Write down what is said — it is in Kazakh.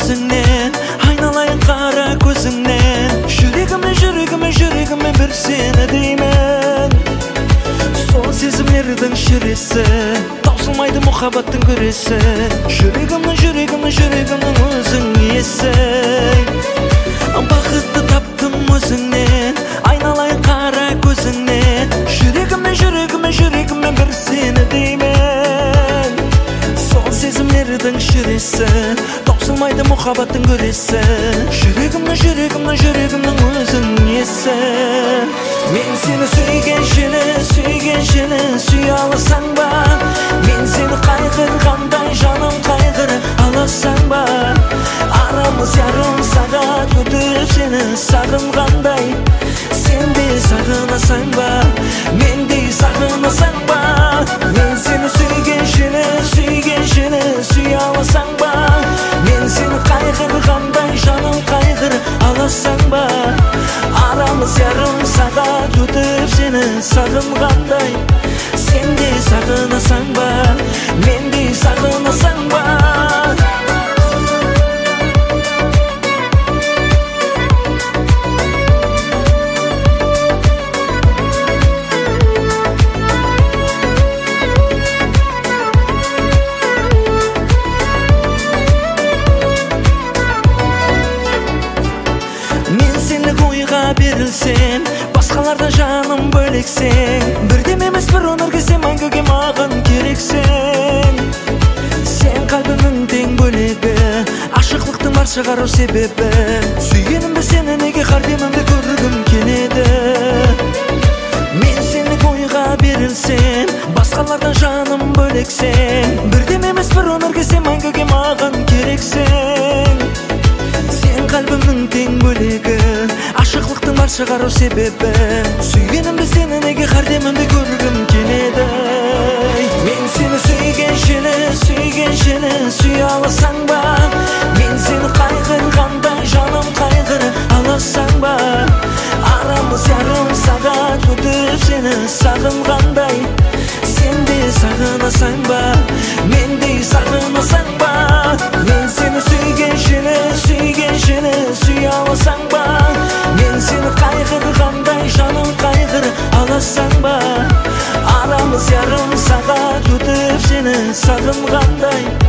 өзіңнен, айналайын қара көзіңнен. Жүрегіме бір сені деймін. Сол сезімлердің шіресі, таусылмайды мұхаббаттың күресі. Жүрегімнің өзің иесі. Бақытты таптым өзіңнен, айналайын қара көзіңнен. Жүрегіме бір сені деймін. Сол сезімлердің шіресі, таусылмайды мұхаббаттың күресі. Жүрегімнің өзің иесі. Мен сені сүйген жені сүйе аласың ба? Мен сені қайғырғандай жаным қайғыры аласың ба? Арамыз ярым сағат өтіп сені сағынғандай. Сен де сағынасың ба? Мен де сағынасың ба? Мен сені сүйген жені сүйе аласың ба? Мен сені қайғырғандай жаным қайғыры аласың ба? Арамыз ярым сағат өтіп сені сағынғандай. Сен де сағынасың ба? Мен де сағынасың ба? Берілсем, басқалардан жаным бөлексең. Бірдем емес бір өмірге сен мәңгіге маған керексің. Сен қалбімнің тең бөлегі, ашықлықтың бар шығару себебі. Сүйгенімді сені неге қардемімді көргім келеді. Мен сені ойға берілсем, басқалардан жаным бөлексең. Бірдем емес бір өмірге сен мәңгіге маған керексің. Сен қалбімнің тең бөлегі, ашықлықтың бар шығару себебі. Сүйгенімді сені неге қардемімді көргім келеді. Мен сені сүйген жені сүйе аласың ба? Мен сені қайғырғандай жаным қайғыры аласың ба? Арамыз ярым сағат өтіп сені сағынғандай. Сен де сағынасың ба? Мен де сағынасың ба? Мен сені сүйген жені сүйе аласың ба? Мен сені қайғырғандай жаным қайғыры аласың ба? Арамыз ярым сағат өтіп сені сағынғандай.